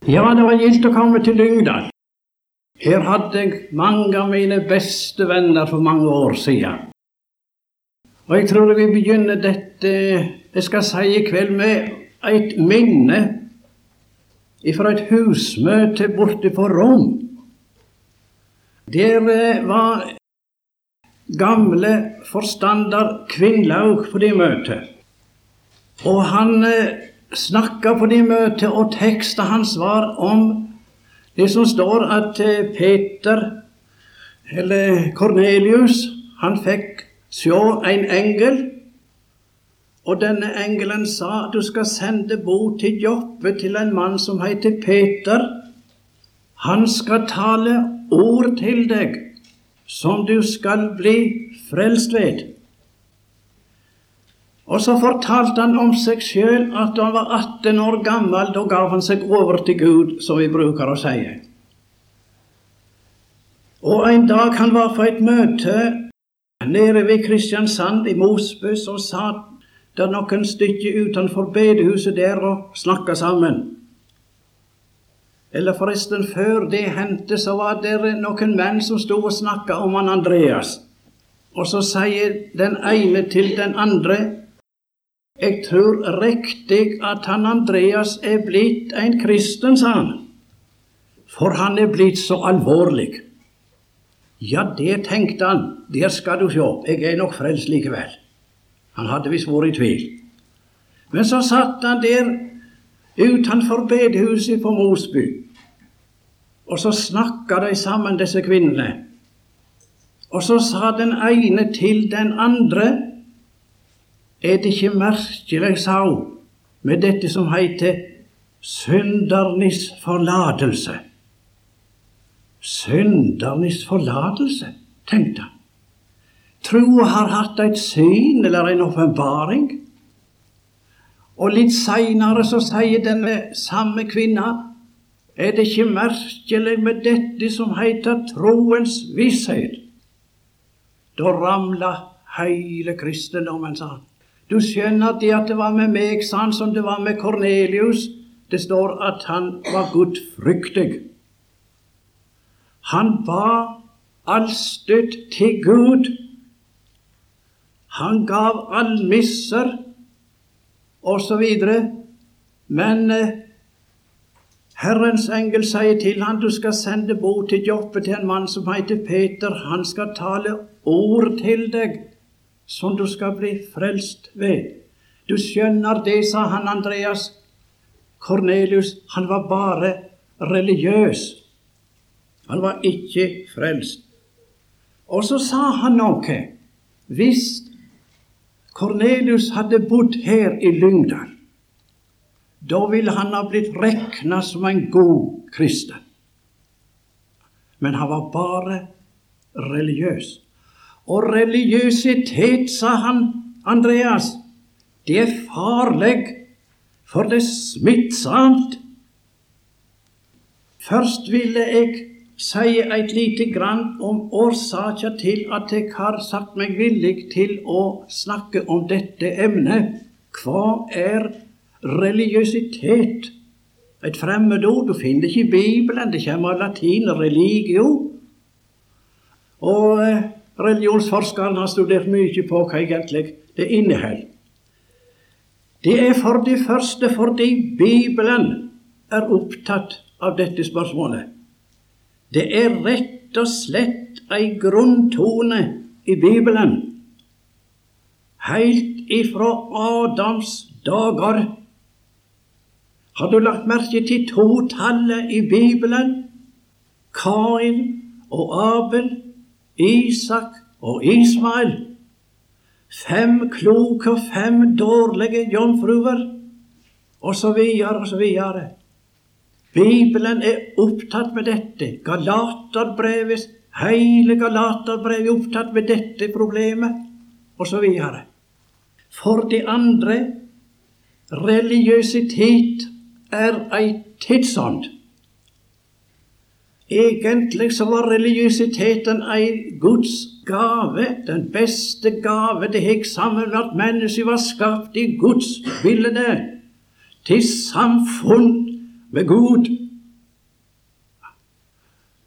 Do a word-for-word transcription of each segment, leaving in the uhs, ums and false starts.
Ja, det var gildt å komme til Lyngdal. Her hadde jeg mange av mine beste venner for mange år siden. Og jeg tror vi begynner dette, jeg skal si i kveld, med et minne fra et husmøte borte på Rom. Der var gamle forstander Kvinnlaug på det møtet. Og han snakket på det møtet, og teksten hans var om det som står at Peter, eller Cornelius, han fikk se en engel, og denne engelen sa, du skal sende bud til Joppe til en mann som heter Peter. Han skal tale ord til deg, som du skal bli frelst ved. Og så fortalte han om seg selv at han var atten år gammel, da gav han seg over til Gud, som vi bruker å si. Og en dag han var på et møte nede ved Kristiansand i Mosby, så satt det noen stykker utenfor bedehuset der og snakket sammen. Eller forresten, før det hendte, så var det noen menn som stod og snakket om han Andreas. Og så sier den ene til den andre, jeg tror riktig at han Andreas er blitt en kristen, sa han. For han er blitt så alvorlig. Ja, det tenkte han. Der skal du se. Jeg er nok frelst likevel. Han hadde visst vært i tvil. Men så satt han der utenfor bedehuset på Mosby. Og så snakket de sammen, disse kvinnene. Og så sa den ene til den andre, er det ikke merkelig, sa hun, med dette som heter syndernes forlatelse? Syndernes forlatelse, tenkte han. Troa har hatt et syn eller en åpenbaring. Og litt senere så sier denne samme kvinna, er det ikke merkelig med dette som heter troens visshet? Da ramla hele kristendommen, sa han. Du skjønner det at det var med meg, sa han, som det var med Cornelius. Det står at han var gudfryktig. Han ba allstøtt til Gud. Han gav almisser, og så videre. Men eh, Herrens engel sier til han, du skal sende bud til Joppe til en mann som heter Peter. Han skal tale ord til deg, som du skal bli frelst ved. Du skjønner det, sa han Andreas. Cornelius, han var bare religiøs. Han var ikke frelst. Og så sa han noe. Hvis Cornelius hadde bodd her i Lyngdal, da ville han ha blitt regnet som en god kristen. Men han var bare religiøs. Og religiøsitet, sa han Andreas, det er farlig, for det er smittsomt. Først ville jeg si et lite grann om årsaker til at jeg har sagt meg villig til å snakke om dette emnet. Hva er religiøsitet? Et fremmed ord, du finner ikke i Bibelen, det kommer av latin, religio. Og religionsforskeren har studert mye på hva egentlig det inneheld. Det er for det første fordi Bibelen er opptatt av dette spørsmålet. Det er rett og slett en grunntone i Bibelen. Helt ifra Adams dager. Har du lagt merke til totallet i Bibelen? Kain og Abel, Isak og Ismael, fem kloke og fem dårlige jomfruer, og så videre og så videre. Bibelen er opptatt med dette. Galaterbrevet, hele Galaterbrevet er opptatt med dette problemet, og så videre. For det andre, religiøsitet er en tidsånd. Egentlig så var religiøsiteten en Guds gave, den beste gave det gikk sammen med at mennesket var skapt i Guds bilde, til samfunn med Gud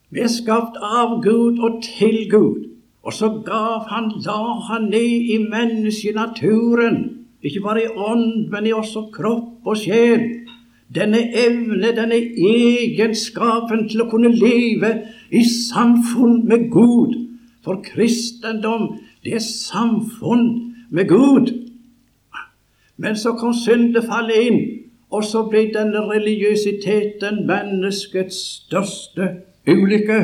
Vi er skapt av Gud og til Gud. Og så gav han, la han ned i menneskenaturen, ikke bare i ånd, men i også kropp og sjel, denne evne, denne egenskapen til å kunne leve i samfunn med Gud. For kristendom, det er samfunn med Gud. Men så kom syndefallet inn, og så ble denne religiøsiteten menneskets største ulykke.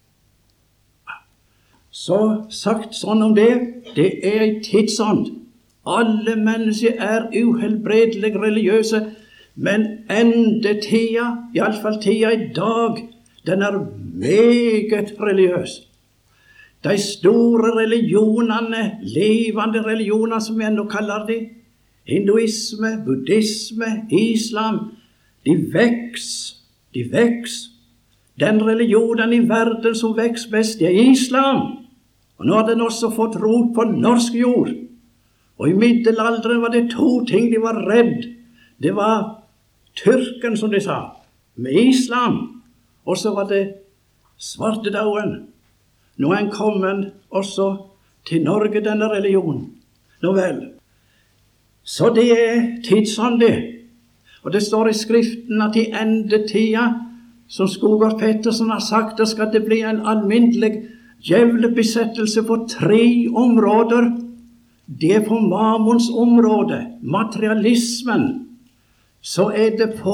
Så sagt sånn om det, det er en tidsånd. Alle mennesker er uhelbredelig religiøse, men endetida, i alle fall tida i dag, den er meget religiøs. De store religionene, levende religioner som vi ennå kaller de, hinduisme, buddhisme, islam, de veks, de veks. Den religionen i verden som veks best, det er islam. Og nå har den også fått rot på norsk jord. Og i middelalderen var det to ting de var redd. Det var tyrken, som de sa, med islam. Og så var det svartedauden. Nå er den kommet også til Norge, denne religionen. Nå vel. Så det er tidsåndig. Og det står i Skriften at i endetida, som Skogård Pettersen har sagt, det skal det bli en alminnelig djevlebesettelse på tre områder. Det er på mammons område, materialismen. Så er det på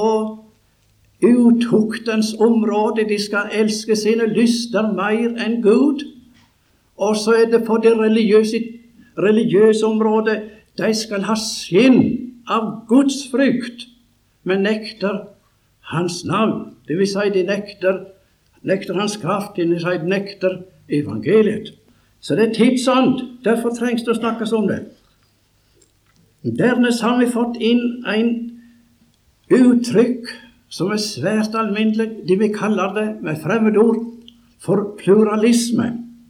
utuktens område, de skal elske sine lyster mer enn Gud. Og så er det på det religiøse, religiøse området, de skal ha skinn av Guds frykt, men nekter hans navn. Det vil si, de nekter, nekter hans kraft, det vil si, de nekter evangeliet. Så det er tidsånd, derfor trengs det å snakkes om det. Dernest har vi fått inn en uttrykk som er svært alminnelig, det vi kaller det med fremmedord for pluralisme.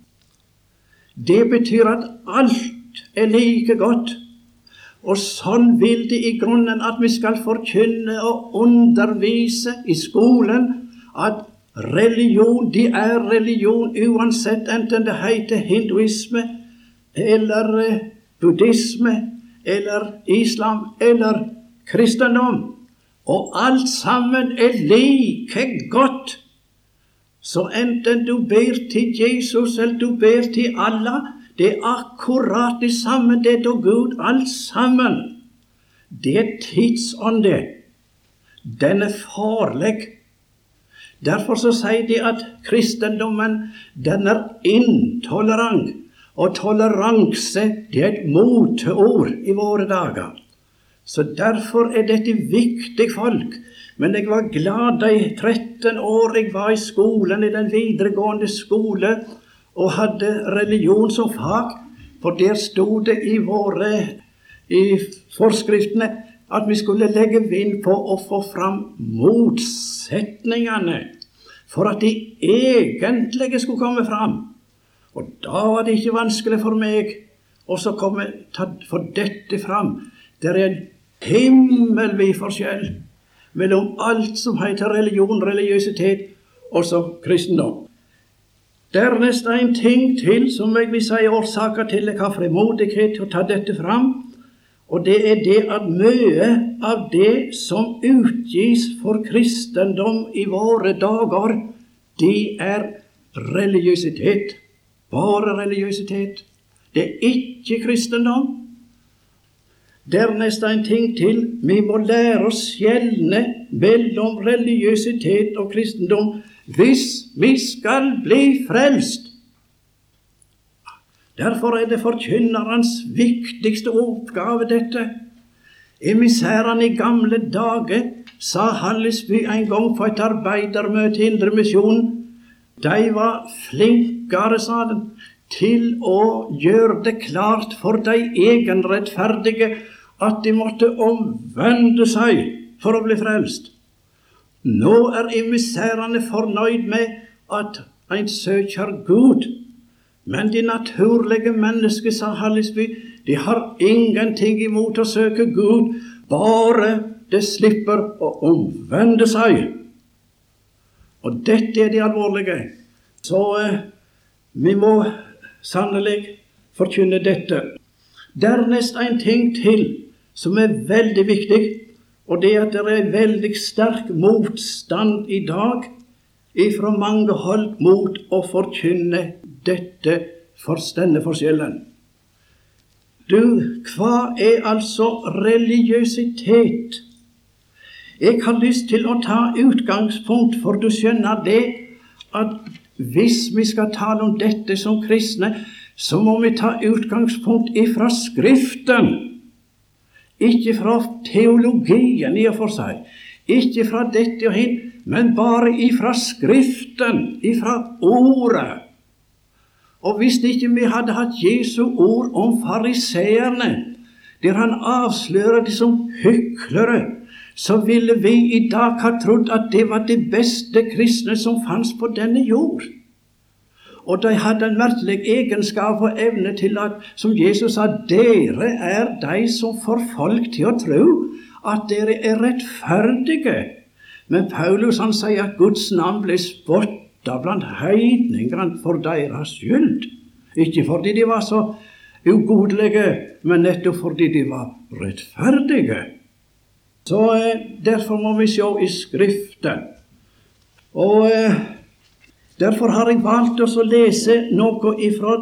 Det betyr at alt er like godt, og sånn vil det i grunnen at vi skal forkynne og undervise i skolen at religion, de er religion uansett enten det heter hinduisme eller buddhisme eller islam eller kristendom. Og alt sammen er like godt. Så enten du ber til Jesus eller du ber til Allah, det er akkurat det samme, det er Gud, alt sammen. Det er tidsånde. Den er farlig. Derfor så sier de at kristendommen, den er intolerant. Og toleranse, det er et moteord i våre dager. Så derfor er dette viktig folk. Men jeg var glad de tretten år jeg var i skolen, i den videregående skole, og hadde religion som fag, for der stod det i våre i forskriftene at vi skulle legge vind på å få fram motsetningene, for at de egentlig skulle komme fram. Og da var det ikke vanskelig for meg å så komme for dette fram. Det er en himmelvid forskjell mellom alt som heter religion, religiøsitet, og så kristendom. Dernest en ting til som jeg vil si årsaker til jeg har frimodighet til å ta dette fram, og det er det at mye av det som utgis for kristendom i våre dager, de er religiøsitet. Bare religiøsitet. Det er ikke kristendom. Dernest en ting til, vi må lære oss skjelne mellom religiøsitet og kristendom hvis vi skal bli frelst. Derfor er det forkynnerens viktigste oppgave dette. Emissærene i gamle dager, sa Hallesby en gang på et arbeidermøte i Indremisjonen, de var flinkere, sa den, til å gjøre det klart for de egenrettferdige at de måtte omvende seg for å bli frelst. Nå er emissærene fornøyd med at en søker Gud, men de naturlige mennesker, sa Hallesby, de har ingenting imot å søke Gud, bare det slipper å omvende seg. Og dette er det alvorlige. Så eh, vi må sannelig forkynne dette. Dernest en ting til som er veldig viktig, og det er at det er veldig sterk motstand i dag ifra mange hold mot å forkynne dette for denne forskjellen. Du, hva er altså religiøsitet? Jeg har lyst til å ta utgangspunkt, for du skjønner det, at hvis vi skal tale om dette som kristne, så må vi ta utgangspunkt ifra Skriften. Ikke fra teologien i og for seg, ikke fra dette og hit, men bare ifra Skriften, ifra Ordet. Og hvis ikke vi hadde hatt Jesu ord om fariseerne, der han avslører de som hyklere, så ville vi i dag ha trodd at det var de beste kristne som fanns på denne jord. Og de hadde en merkelig egenskap og evne til at, som Jesus sa, dere er de som får folk til å tro at dere er rettferdige. Men Paulus han sier at Guds navn ble spottet blant heidningene for deres skyld. Ikke fordi de var så ugodelige, men nettopp fordi de var rettferdige. Så eh, derfor må vi se i Skriften. Og eh, derfor har jeg valgt oss å lese noe ifra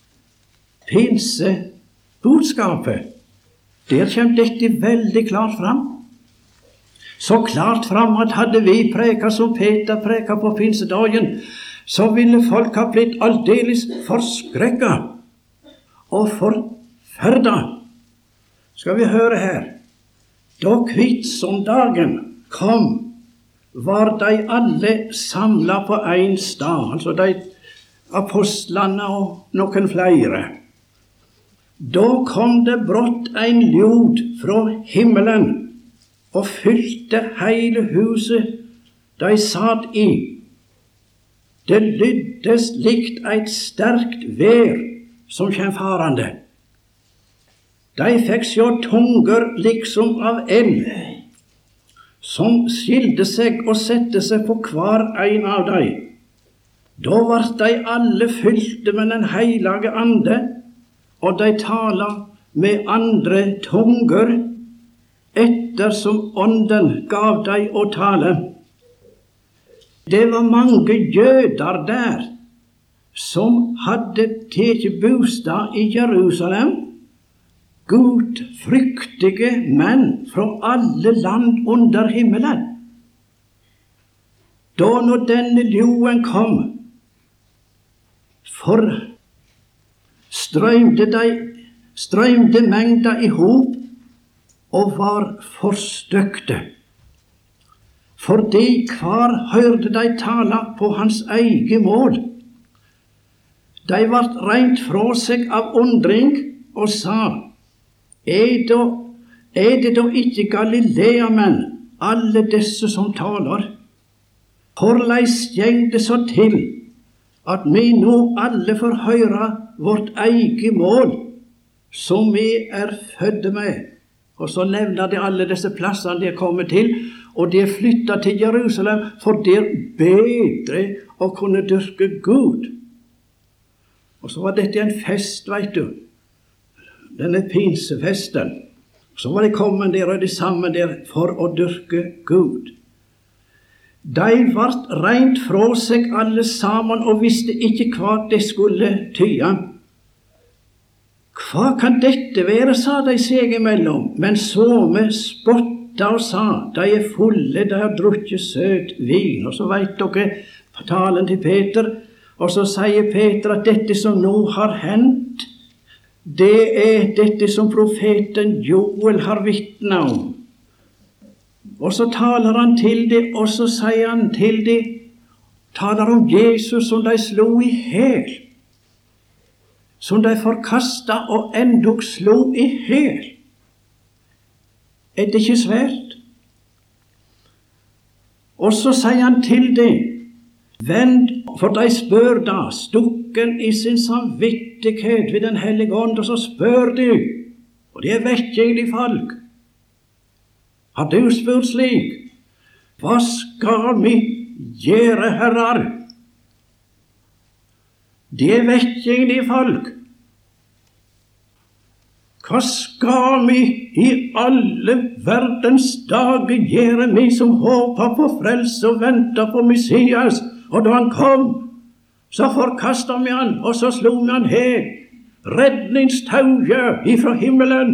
pinsebudskapet. Der kommer dette veldig klart fram. Så klart fram at hadde vi preket som Peter preket på pinsedagen, så ville folk ha blitt aldeles forskrekket og forferdet. Skal vi høre her. Da hvitsomdagen kom, var de alle samlet på en stad, altså de apostlene og noen flere. Da kom det brått en lyd fra himmelen, og fylte hele huset de satt i. Det lyddes likt et sterkt vær som kjem farande. De fikk sjå tunger liksom av eld, som skilte seg og sette seg på hver en av dem. Da vart de alle fylte med den hellige ande, og de tala med andre tunger, ettersom ånden gav deg å tale. Det var mange jøder der, som hadde tatt bostad i Jerusalem, gudfryktige menn fra alle land under himmelen. Da når denne lyden kom, for strømde, de, strømde mengda i hop, og var forstøkte, fordi hver hørte de tala på hans eget mål. De vart rent fra seg av undring og sa, er, da, er det da ikke Galilea-menn, alle disse som taler? Hvorleis gjeng det så til, at vi nå alle får høre vårt eget mål, som vi er fødde med? Og så nevner de alle disse plassene de er kommet til, og de er flyttet til Jerusalem, for det er bedre å kunne dyrke Gud. Og så var dette en fest, vet du. Denne pinsefesten. Så var de kommet der, og de sammen der for å dyrke Gud. De vart rent fra seg alle sammen, og visste ikke hva de skulle tyde. Hva kan dette være, sa de seg imellom, men somme spotta og sa, de er fulle, de har drukket søt vin. Og så vet dere talen til Peter, og så sier Peter at dette som nå har hendt, det er dette som profeten Joel har vitnet om. Og så taler han til dem, og så sier han til dem, taler om Jesus som de slo i hel, som de forkastet og endog slo i hel. Er det ikke svært? Og så sier han til dem, vend, for de spør da, stukken i sin samvittighet ved den hellige ånd, og så spør de, og det er vekkjegelig folk. Har du spurt slik? Hva skal vi gjøre, herrer? Det vet egentlig folk. Hva skal vi i alle verdens dager gjøre, vi som håper på frelse og venter på Messias? Og da han kom, så forkastet vi han, og så slo vi han her. Redningstauet ifra himmelen.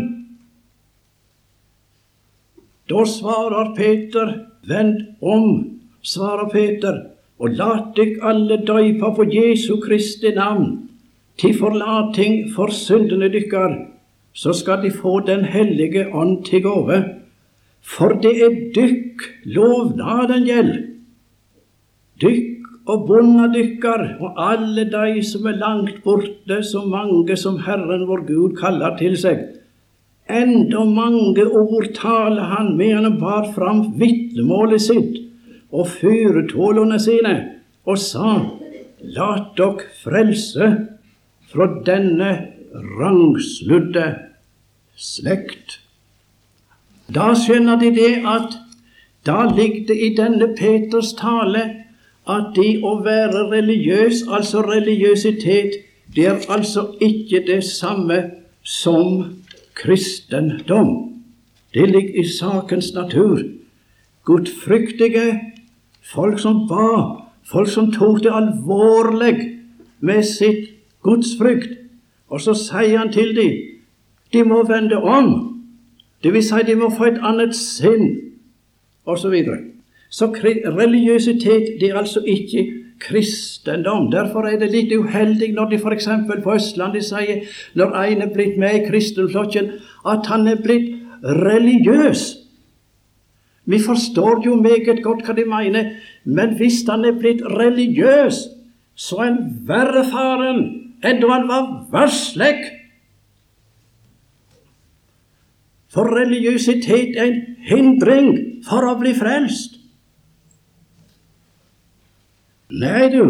Da svarer Peter, vend om, svarer Peter, og lat dykk alle døypa på Jesu Kristi navn, til forlating for syndene dykkar, så skal de få den hellige ånd til gåve. For det er dykk lovnaden gjeld. Dykk og bonna dykkar, og alle de som er langt borte, så mange som Herren vår Gud kaller til seg. Enda mange ord taler han med han bar fram vitnemålet sitt og fyretålene sine, og sa, lat dere frelse fra denne rangsludde slekt. Da skjønner de det at da ligger det i denne Peters tale at det å være religiøs, altså religiøsitet, det er altså ikke det samme som kristendom. Det ligger i sakens natur. Gudfryktige folk som ba, folk som tok det alvorlig med sitt gudsfrykt. Og så sier han til dem, de må vende om. Det vil si, de må få et annet sinn, og så videre. Så religiøsitet, det er altså ikke kristendom. Derfor er det litt uheldig når de for eksempel på Østlandet sier, når en er blitt med i kristenflokken, at han er blitt religiøs. Vi forstår jo meget godt hva de mener, men hvis han er blitt religiøs, så er han verre faren enn da han var verslig. For religiøsitet er en hindring for å bli frelst. Nei du.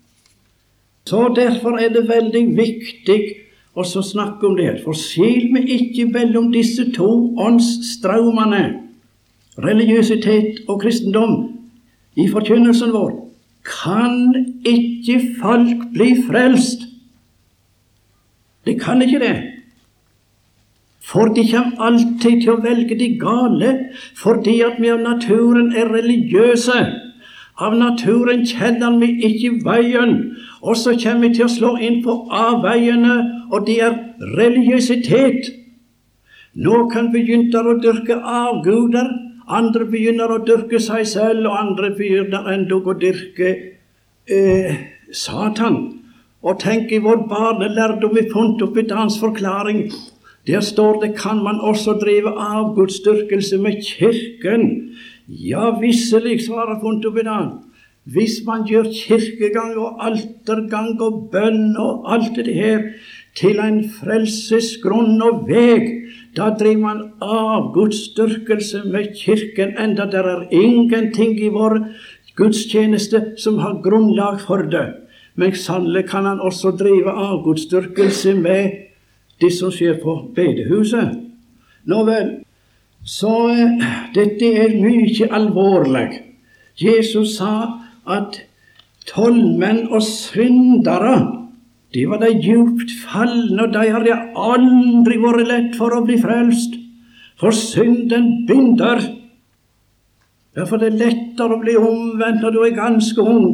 Så derfor er det veldig viktig å snakke om det. For skil meg ikke mellom disse to åndsstraumene, religiøsitet og kristendom, i forkynnelsen vår. Kan ikke folk bli frelst? Det kan ikke det. For de kommer alltid til å velge de gale, fordi at vi av naturen er religiøse. Av naturen kjenner vi ikke veien, og så kommer vi til å slå inn på avveiene, og det er religiøsitet. Noen begynner å dyrke avguder, andre begynner å dyrke seg selv, og andre begynner endog å dyrke eh, Satan. Og tenk i vår barnelærdom vi funnet opp i dans forklaring. Der står det, kan man også drive avgudsdyrkelse med kirken? Ja, visselig, svarer funnet opp i dag. Hvis man gjør kirkegang og altergang og bønn og alt det her til en frelsesgrunn og veg, da driver man avgudsdyrkelse med kirken, enda der er ingenting i vår gudstjeneste som har grunnlag for det. Men sannelig kan han også drive avgudsdyrkelse med det som skjer på bedehuset. Nå vel, så eh, dette er mye alvorlig. Jesus sa at tollmenn og syndere, de var de djupt fallne, og de har det aldri vært lett for å bli frelst. For synden binder. Derfor er det lettere å bli omvendt når du er ganske ung.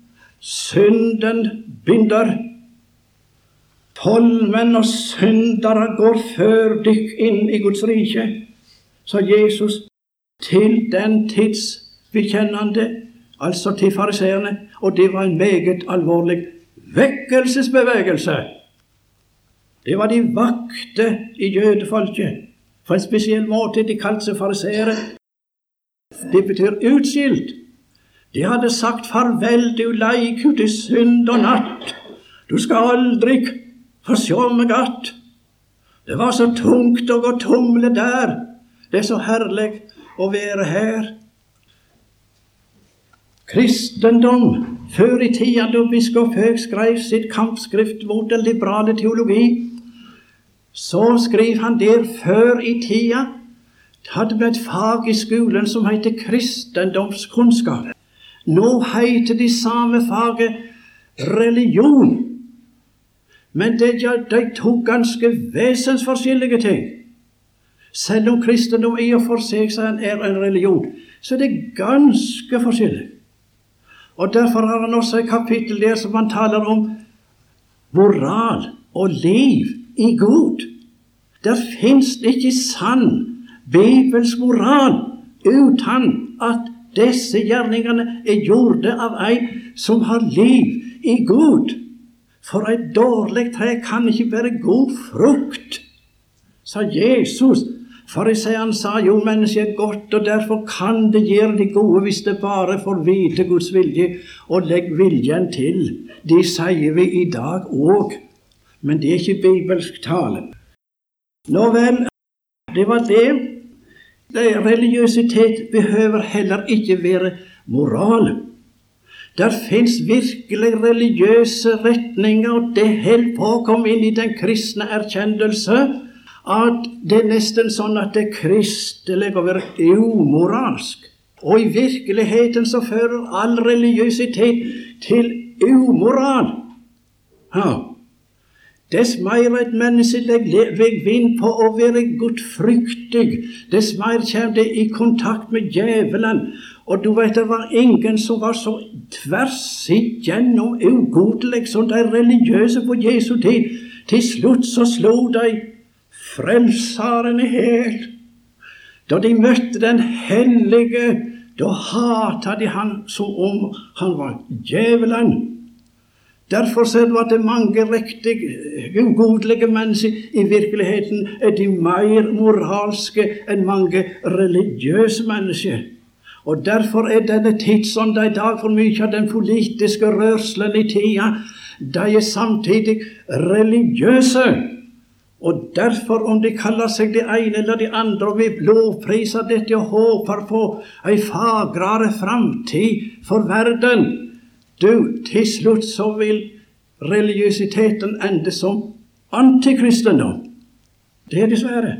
Synden binder. Tollmenn og syndere går før dykk inn i Guds rike, sa Jesus til den tidsbekjennende, altså til fariseerne, og det var en meget alvorlig vekkelsesbevegelse. Det var de vakte i jødefolket. På en spesiell måte, de kalte seg fariseere. Det betyr utskilt. De hadde sagt, farvel du leik ut i synd og natt. Du skal aldri få se meg att. Det var så tungt å gå tumle der. Det er så herlig å være her. Kristendom, før i tida da biskop Høeg skrev sitt kampskrift mot den liberale teologi, så skrev han der før i tida, hadde vi et fag i skolen som heter kristendomskunnskap. Nå heter de samme faget religion. Men det er de to ganske vesensforskjellige ting. Selv om kristendom i og for seg er en religion, så er det ganske forskjellig. Og derfor har han også et kapittel der som han taler om moral og liv i Gud. Der finnes ikke sann bibelsk moral uten at disse gjerningene er gjorde av ei som har liv i Gud. For et dårlig tre kan ikke være god frukt, sa Jesus. Fariseeren sa jo, mennesket er godt, og derfor kan det gjøre det gode hvis det bare får vite Guds vilje, og legg viljen til. Det sier vi i dag òg, men det er ikke bibelsk tale. Nå vel, det var det. Det religiøsitet behøver heller ikke være moral. Der finnes virkelig religiøse retninger, og det helt på å komme inn i den kristne erkjennelse, at det er nesten sånn at det er kristelig å være umoralsk. Og i virkeligheten så fører all religiøsitet til umoral. Ja. Dess mer et menneske legger vind på å være gudfryktig, dess mer kommer det i kontakt med djevelen. Og du vet, det var ingen som var så tvers igjennom ugodelig som de religiøse på Jesu tid. Til slutt så slo de Frelseren i hel. Da de møtte den hellige, da hatet de han som om han var djevelen. Derfor ser du at det mange riktig ugodelige mennesker i virkeligheten er de mer moralske enn mange religiøse mennesker. Og derfor er denne tidsånda i dag for mye av den politiske rørselen i tida. De er samtidig religiøse. Og derfor, om de kaller seg det ene eller det andre, og vi lovpriser dette og håper på en fagrere framtid for verden, du, til slutt så vil religiøsiteten ende som antikristendom. Det er dessverre.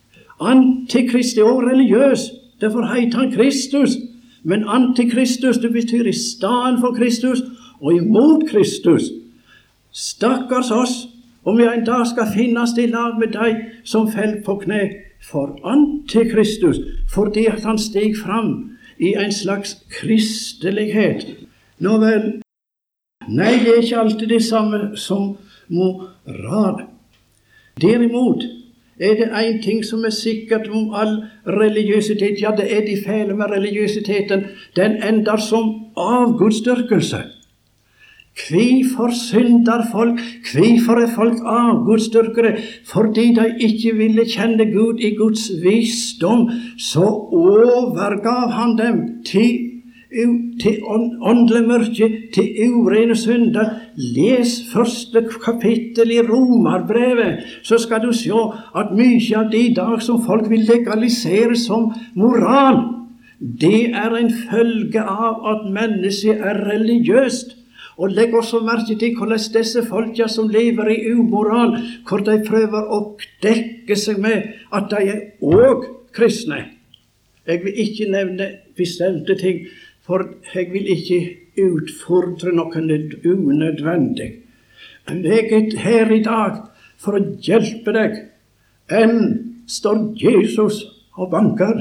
Antikristi og religiøs, derfor heter han Kristus. Men antikristus, det betyr i stedet for Kristus og imot Kristus. Stakkars oss, om vi en dag skal finnes i lag med deg som fell på kne for antikristus, fordi at han steg fram i en slags kristelighet. Nå vel, nei, det er ikke alltid det samme som moral. Derimot er det en ting som er sikkert om all religiøsitet, ja, det er de fæle med religiøsiteten, den ender som avgudsdyrkelse. Hvorfor synder folk? Hvorfor er folk avgudsdyrkere? Fordi de ikke ville kjenne Gud i Guds visdom, så overgav han dem til, til åndelig mørke, til urene synder. Les første kapittel i Romerbrevet, så skal du se at mye av det i dag som folk vil legalisere som moral, det er en følge av at mennesket er religiøst. Og legg også merke til hvordan disse folka som lever i umoral, hvor de prøver å dekke seg med at de er også kristne. Jeg vil ikke nevne bestemte ting, for jeg vil ikke utfordre noe unødvendig. Jeg er her i dag for å hjelpe deg. Enn står Jesus og banker.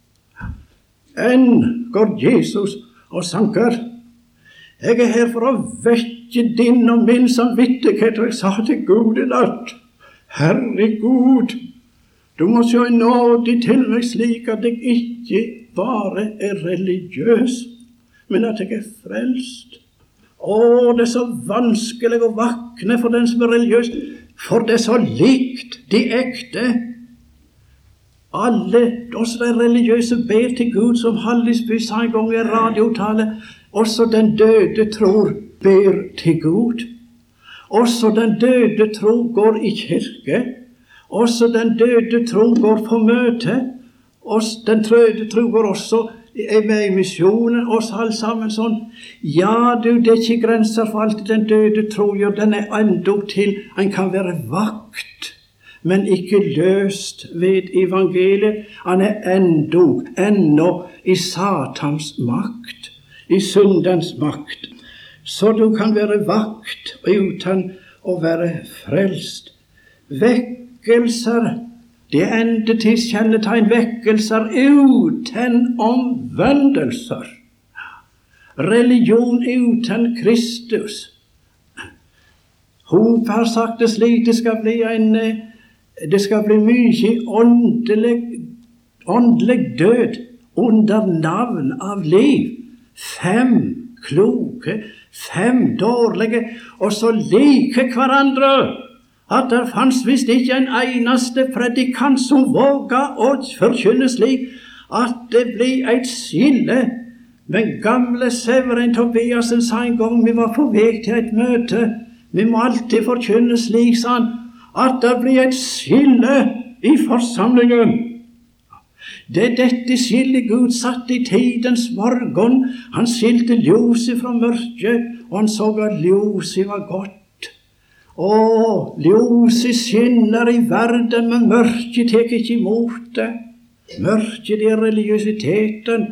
Enn går Jesus og sanker. Jeg er her for å vekke din og min samvittighet, og jeg sa til Gud i natt, Herregud, du må se nådig til meg slik at jeg ikke bare er religiøs, men at jeg er frelst. Å, det er så vanskelig å vakne for den som er religiøs, for det er så likt de ekte. Alle, også de religiøse, ber til Gud, som Hallisby sa en gang i radiotale. Også den døde tror ber til Gud. Også den døde tro går i kirke. Også den døde tro går på møte. Også den døde tro går også er med i misjonen, oss alle sammen sånn. Ja, du, det er ikke grenser for alt den døde tro gjør. Den er endog til, han kan være vakt, men ikke løst ved evangeliet. Han er endog, ennå i Satans makt, i syndens makt. Så du kan være vakt uten å være frelst. Vekkelser, det endetids kjennetegn, vekkelser uten omvendelser. Religion uten Kristus. Hope har sagt det slik, det skal bli en, det skal bli mye åndelig, åndelig død under navn av liv. Fem kloke, fem dårlige, og så like hverandre, at det fanns visst ikke en eneste predikant som våga å forkynne slik, at det blir et skille. Men gamle Severin Tobiasen sa en gang vi var på vei til et møte, vi må alltid forkynne slik, sa han, at det blir et skille i forsamlingen. Det er dette skillet Gud satt i tidens morgen. Han skilte ljoset fra mørket, og han så at ljoset var godt. Å, ljoset skinner i verden, men mørket tek ikke imot det. Mørket er religiøsiteten.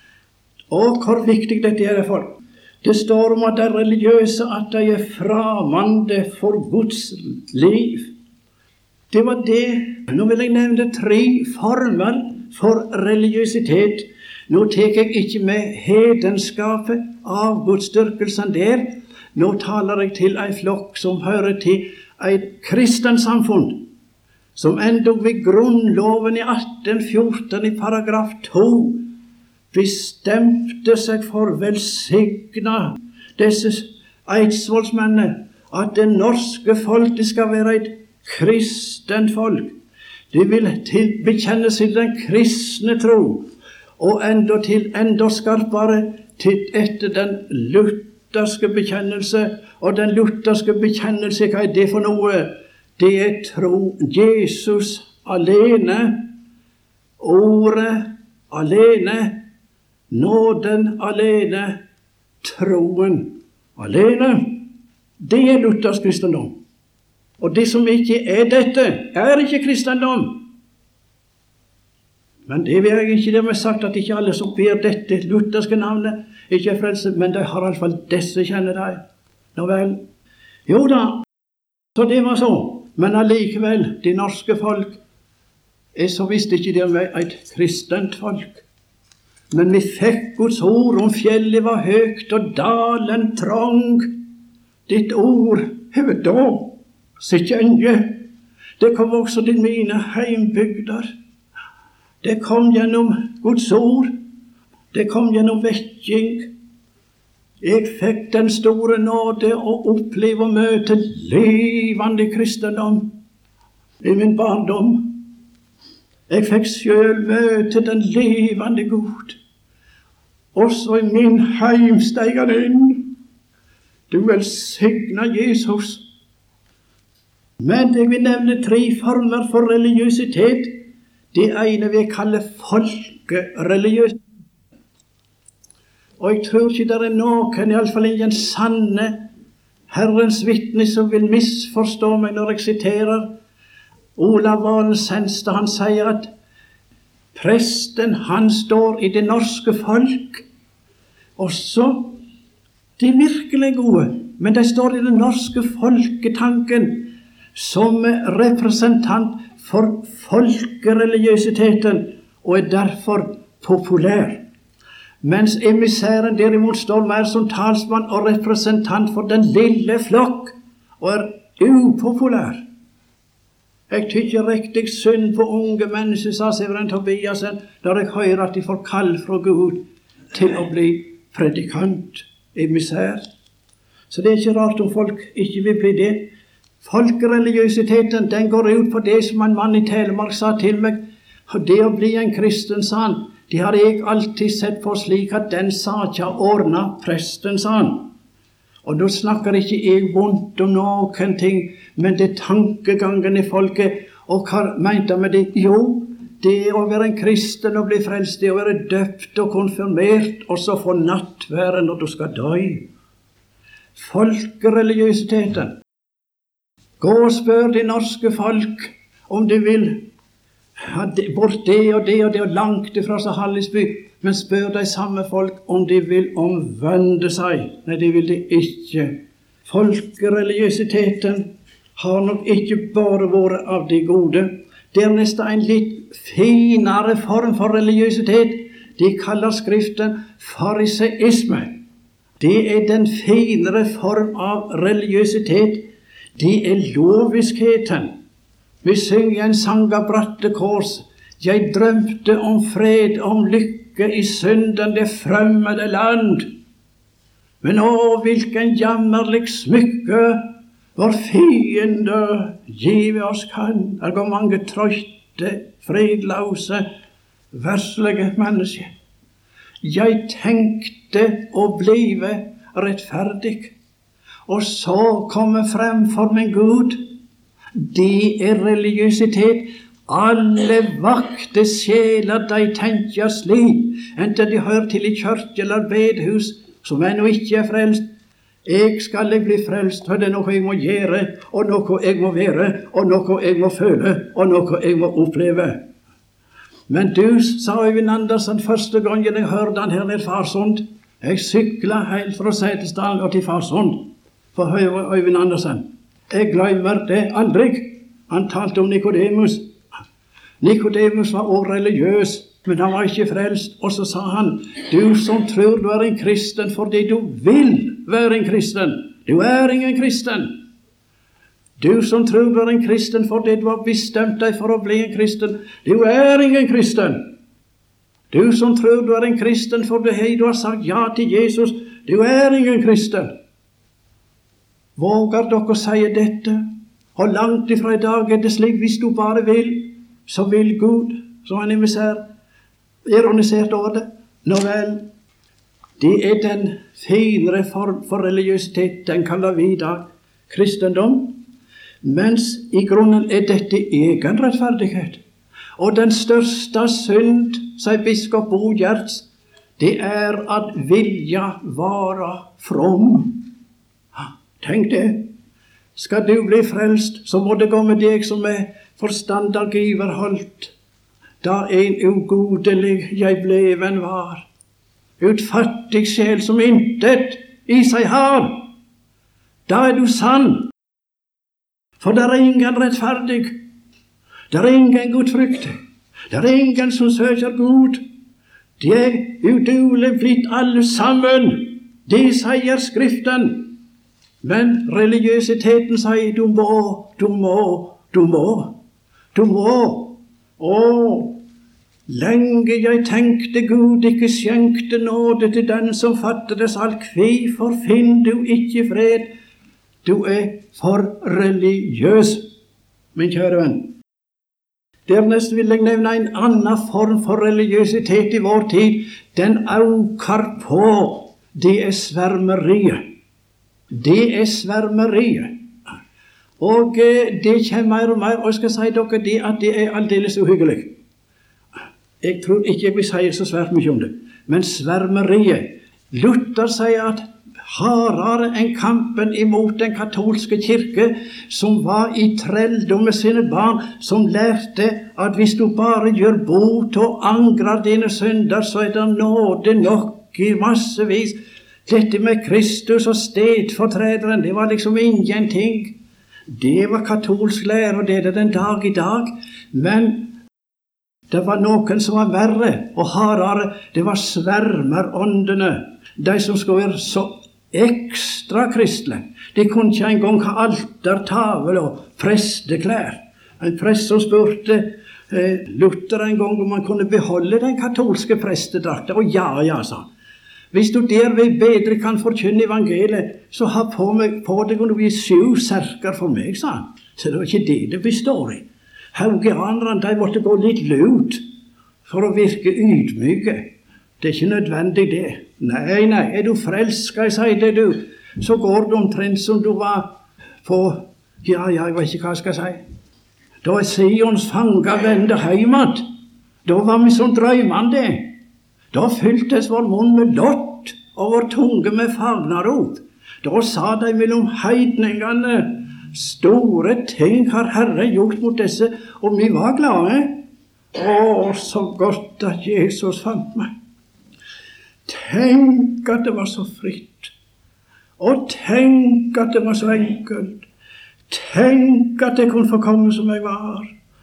Og hvor viktig dette er for. Det står om at de religiøse, at de er framande for Guds liv. Det var det. Nå vil jeg nevne tre former for religiøsitet. Nå tek jeg ikke med hedenskapet av gudsdyrkelsen der. Nå taler jeg til en flokk som hører til et kristent samfunn, som endog ved grunnloven i atten fjorten i paragraf to bestemte seg for velsigna disse eidsvollsmennene, at det norske folk det skal være et kristent folk. De vil til, bekjenne seg den kristne tro, og enda til enda skarpere til etter den lutherske bekjennelse. Og den lutherske bekjennelse, hva er det for noe? Det er tro Jesus alene, ordet alene, nåden alene, troen alene. Det er luthersk kristendom. Og det som ikke er dette, er ikke kristendom. Men det vil jeg ikke, det har sagt at ikke alle som ber dette lutherske navnet ikke er frelst, men de har i hvert fall disse kjenner de. Nå vel. Jo da, så det var så. Men allikevel, de norske folk er så visst ikke det var et kristent folk. Men vi fikk Guds ord om fjellet var høyt og dalen trang. Ditt ord hever da sitt enge. Det kom også til mine heimbygder. Det kom gjennom Guds ord. Det kom gjennom vekking. Jeg fikk den store nåde å oppleve og møte levende kristendom i min barndom. Jeg fikk selv møte den levende Gud. Også i min heim steg han inn. Du velsigna Jesus. Men jeg vil nevne tre former for religiøsitet. Det ene vi kaller folkereligiøsitet. Og jeg tror ikke det er noen, i alle fall ingen sanne Herrens vitne, som vil misforstå meg når jeg siterer Olav Valsenstad. Han sier at presten, han står i det norske folk, også de virkelig gode, men de står i den norske folketanken som representant for folkereligiøsiteten og er derfor populær. Mens emissæren derimot står mer som talsmann og representant for den lille flokk og er upopulær. Jeg tykker riktig synd på unge mennesker, sa Severin Tobiasen, når jeg hører at de får kall fra Gud til å bli predikant, emissær. Så det er ikke rart om folk ikke vil bli det. Folkereligiøsiteten, den går ut på det som en mann i Telemark sa til meg, og det å bli en kristen, sa han, det har jeg alltid sett på slik at den saken ordna presten, sa han. Og nå snakker ikke jeg vondt om noen ting, men det er tankegangen i folket. Og hva mente jeg med det? Jo, det er å være en kristen og bli frelst, det er å være døpt og konfirmert, og så få nattvære når du skal dø. Folkereligiøsiteten. Gå og spør de norske folk om de vil ha bort det og det og det og langt ifra så Hallisby, men spør de samme folk om de vil omvende seg. Nei, de vil de ikke. Folkereligiositeten har nok ikke bare vært av de gode. Det er nesten en litt finere form for religiøsitet. De kaller Skriften fariseisme. Det er den finere form av religiøsitet. Det er loviskheten. Vi synger en sang av Bratte Kors. Jeg drømte om fred, om lykke i synden det fremmede land. Men å, hvilken jammerlig smykke vår fiende give oss kan. Er går mange trøyte, fredløse, verslige mennesker. Jeg tenkte å blive rettferdig, og så komme frem for min Gud. Det er religiøsitet. Alle vakte sjeler, de tenker slik, enten de hører til i kyrkje eller bedehus, som ennå ikke er frelst. Jeg skal jeg bli frelst, for det er noe jeg må gjøre, og noe jeg må være, og noe jeg må føle, og noe jeg må oppleve. Men du, sa Øyvind Andersen første gangen jeg hørte han her nede i Farsund. Jeg sykla helt fra Setesdal og til Farsund for å høre Øyvind Andersen. Jeg glemmer det aldri. Han talte om Nikodemus. Nikodemus var også religiøs, men han var ikke frelst. Og så sa han, du som tror du er en kristen fordi du vil være en kristen. Du er ingen kristen. Du som tror du er en kristen fordi du har bestemt deg for å bli en kristen. Du er ingen kristen. Du som tror du er en kristen fordi du har sagt ja til Jesus. Du er ingen kristen. Våger dere å si dette? Og langt ifra i dag er det slik, hvis du bare vil, så vil Gud, som han er ironisert over det. Nå vel, det er den finere form for religiøsitet, den kaller vi i dag kristendom, mens i grunnen er dette egen rettferdighet. Og den største synd, sier biskop Bo Gjerts, det er at vilja vara from. Tenk det. Skal du bli frelst, så må det gå med deg som er forstandergiverholdt. Da en ugodelig jeg bleven var, utfattig sjel som intet i seg har. Da er du sann. For der er ingen rettferdig. Der er ingen gudfryktig. Der er ingen som søker Gud. De er udugelig blitt alle sammen. Det sier Skriften. Men religiøsiteten sier du må, du må, du må. Du må. Å, lenge jeg tenkte Gud ikke skjenkte nåde til den som fattes alt. Hvorfor finner du ikke fred? Du er for religiøs, min kjære venn. Dernest vil jeg nevne en annen form for religiøsitet i vår tid. Den øker på. Det er svermeriet. Det er svermeriet. Og det kommer mer og mer, og jeg skal si dere det at det er aldeles uhyggelig. Jeg tror ikke jeg vil si så svært mye om det. Men svermeriet. Luther sier at hardere enn kampen imot den katolske kirke, som var i trelldom med sine barn, som lærte at hvis du bare gjør bot og angrer dine synder, så er det nåde nok i massevis. Dette med Kristus og stedfortrederen, det var liksom ingenting. Det var katolsk lære, og det er det den dag i dag. Men det var noen som var verre og hardere. Det var svermeråndene. De som skulle være så ekstra kristne. De kunne ikke engang ha altertavle og presteklær. En prest som spurte eh, Luther en gang om man kunne beholde den katolske prestedrakten. Og ja, ja, sa han. Hvis du derved bedre kan forkynne evangeliet, så ha på, meg, på deg noe sju serker for meg, sa han. Så det var ikke det det består i. Haugianerne, de måtte gå litt lut for å virke ydmyke. Det er ikke nødvendig det. Nei, nei, er du frelst, skal jeg si det du, så går du omtrent som du var på, ja, ja, jeg vet ikke hva jeg skal si. Da er Sions fanger vende heimat. Da var vi som drømmende. Da fylltes vår munn med lott, og vår tunge med fagnarop. Da sa de mellom heidningene, store ting har Herre gjort mot disse, og vi var glade. Å, så godt at Jesus fant meg. Tenk at det var så fritt. Og tenk at det var så enkelt. Tenk at jeg kunne få komme som jeg var.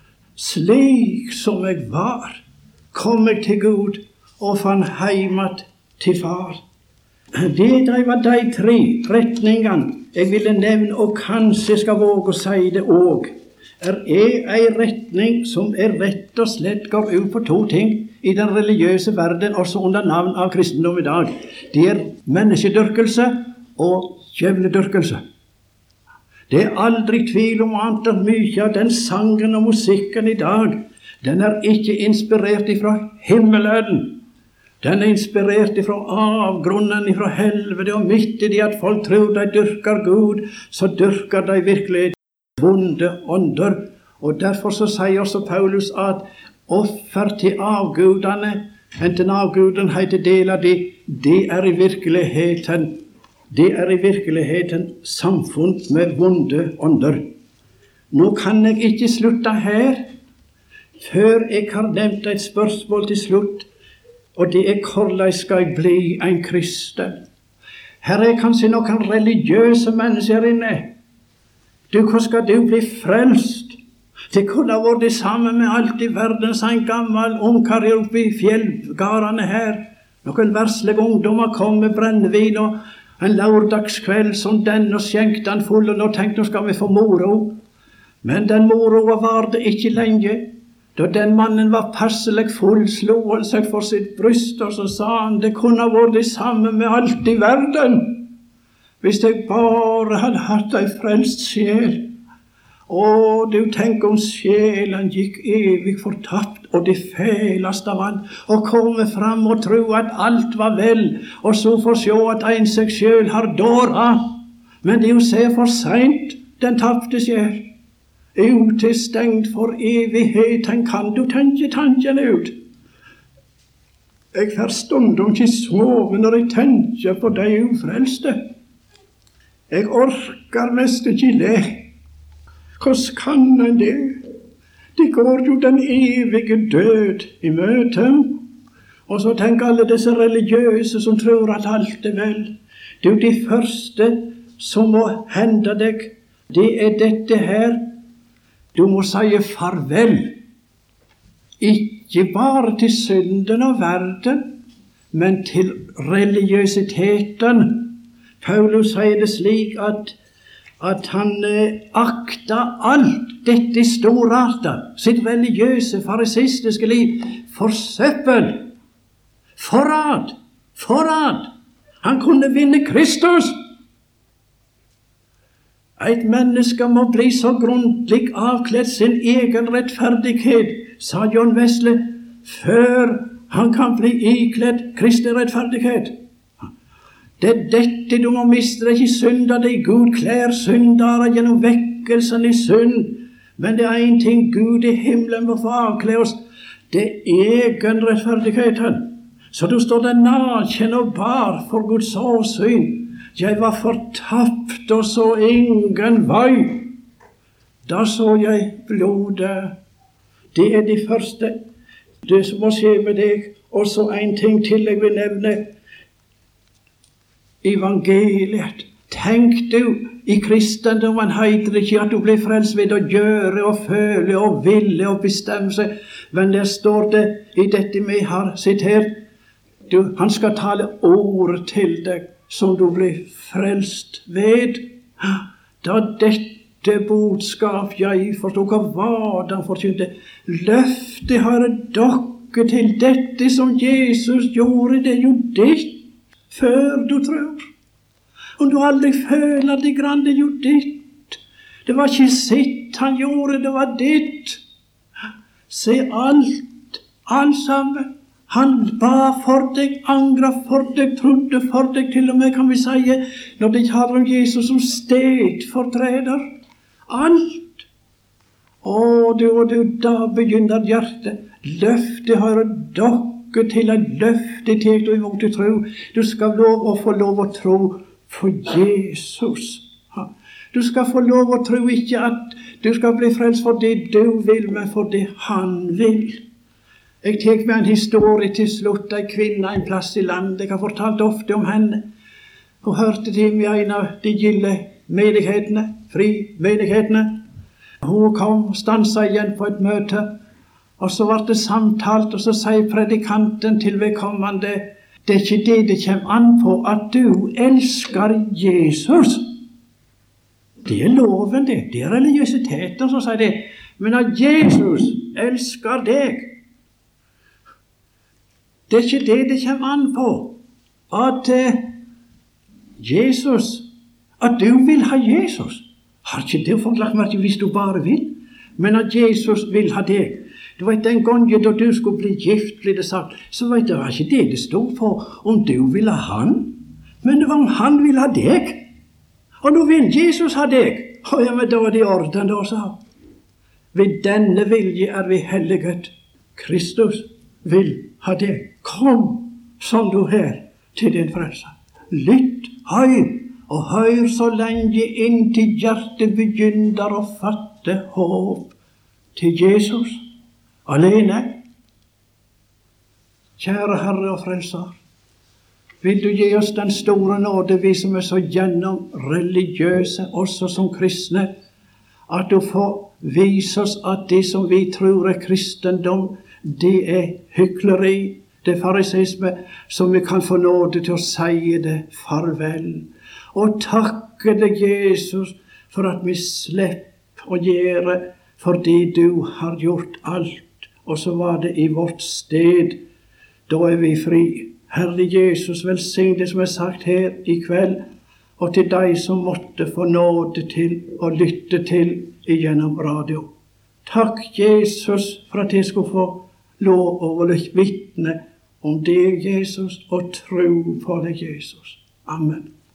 Slik som jeg var, kom jeg til Gud og fant heimat til far. Det de var de tre retningene jeg ville nevne, og kanskje skal våge å si det òg. Er en retning som er rett og slett går ut på to ting i den religiøse verden, også under navn av kristendom i dag. Det er menneskedyrkelse og djevledyrkelse. Det er aldri tvil om annet at mye av den sangen og musikken i dag, den er ikke inspirert ifra himmelen. Den er inspirert ifra avgrunnen, ifra helvete, og midt i det at folk tror de dyrker Gud, så dyrker de virkelig vonde ånder. Og derfor så sier også Paulus at offer til avgudene, enten avguden heter del av de, det er i virkeligheten, det er i virkeligheten samfunn med vonde ånder. Nå kan jeg ikke slutte her, før jeg har nevnt et spørsmål til slutt, og det er hvordan skal jeg bli en kristen? Her er kanskje noen religiøse mennesker inne. Du, hvordan skal du bli frelst? Det kunne ha vært det samme med alt i verden, sa en gammel ungkar oppe i fjellgarene her. Noen verslige ungdommer kom med brennevin og en lørdagskveld som den, og skjenkte han full, og nå tenkte nå skal vi få moro. Men den moroa var det ikke lenge. Da den mannen var passelig full, slo han seg for sitt bryst, og så sa han, det kunne ha vært det samme med alt i verden, hvis jeg bare hadde hatt ei frelst sjel. Og du tenker om sjelen gikk evig fortapt, og det feleste av alt, og komme fram og tro at alt var vel, og så få se at en seg sjøl har dåra. Men det er jo se for sent, den tapte sjel. Utestengt for evigheten, kan du tenke tanken ut? Jeg får stundom ikke sove når jeg tenker på de ufrelste. Jeg orker mest ikke le. Hvordan kan en det? Det går jo den evige død i møte. Og så tenker alle disse religiøse som tror at alt er vel. Det er jo de første som må hende deg. Det er dette her. Du må si farvel, ikke bare til synden og verden, men til religiøsiteten. Paulus sier det slik at, at han eh, akta alt dette storarta, sitt religiøse, farisistiske liv, for søppel, forrad, forrad. Han kunne vinne Kristus. Et menneske må bli så grundig avkledd sin egen rettferdighet, sa John Wesley, før han kan bli ikledd Kristi rettferdighet. Det er dette du må miste deg i synder, det Gud klær syndere gjennom vekkelsen i synd. Men det er en ting Gud i himmelen må få avkle oss, det er egen rettferdigheten. Så du står der naken og bar for Guds åsyn. Jeg var fortapt og så ingen vei. Da så jeg blodet. Det er det første. Det som må skje med deg. Og så en ting til jeg vil nevne. Evangeliet. Tenk du, i kristendommen heter det ikke at du blir frelst ved å gjøre og føle og ville og bestemme seg. Men der står det i dette vi har sitert. Du, han skal tale ordet til deg, som du blir frelst ved. Da dette budskap jeg forstod, hva var det han forkynte? Løftet har dere til dette som Jesus gjorde, det er jo ditt, før du tror. Om du aldri føler det grann, det er jo ditt. Det var ikke sitt han gjorde, det var ditt. Se alt, alt sammen. Han ba for deg, angra for deg, trodde for deg, til og med kan vi si, når de taler om Jesus som stedfortreder. Alt. Og du, og du, da begynner hjertet. Løftet har dere til et løfte til du imot å tro. Du skal lov å få lov å tro for Jesus. Du skal få lov å tro ikke at du skal bli frelst for det du vil, men for det han vil. Jeg tek med en historie til slutt, en kvinne en plass i landet. Jeg har fortalt ofte om henne. Hun hørte til i en av de gilde menighetene, fri menighetene. Hun kom, stanset igjen på et møte, og så ble det samtalt, og så sier predikanten til vedkommende, det er ikke det det kommer an på, at du elsker Jesus. Det er loven det, det er religiøsiteten som sier det, men at Jesus elsker deg, det er ikke det det kommer an på, at uh, Jesus, at du vil ha Jesus. Har ikke det folk lagt merke hvis du bare vil, men at Jesus vil ha deg. Du vet, den gangen da du skulle bli gift, blir det sagt, så vet du, det var ikke det det stod for, om du vil ha han, men det var om han vil ha deg. Og nå vil Jesus ha deg. Og ja, men da er det i orden, da, sa. Ved denne vilje er vi helliget. Kristus vil ha deg. Kom som du er til din frelse. Lytt høy, og hør så lenge inn til hjertet begynner å fatte håp til Jesus alene. Kjære Herre og Frelser, vil du gi oss den store nåde, vi som er så gjennom religiøse, også som kristne, at du får vise oss at det som vi tror er kristendom, det er hykleri, det er farisisme, som vi kan få nåde til å si det farvel. Og takke deg, Jesus, for at vi slipper å gjøre, fordi du har gjort alt. Og så var det i vårt sted, da er vi fri. Herre Jesus, velsign det som er sagt her i kveld, og til deg som måtte få nåde til å lytte til igjennom radio. Takk, Jesus, for at jeg skulle få lov å vitne om deg, Jesus, og tro på deg, Jesus. Amen.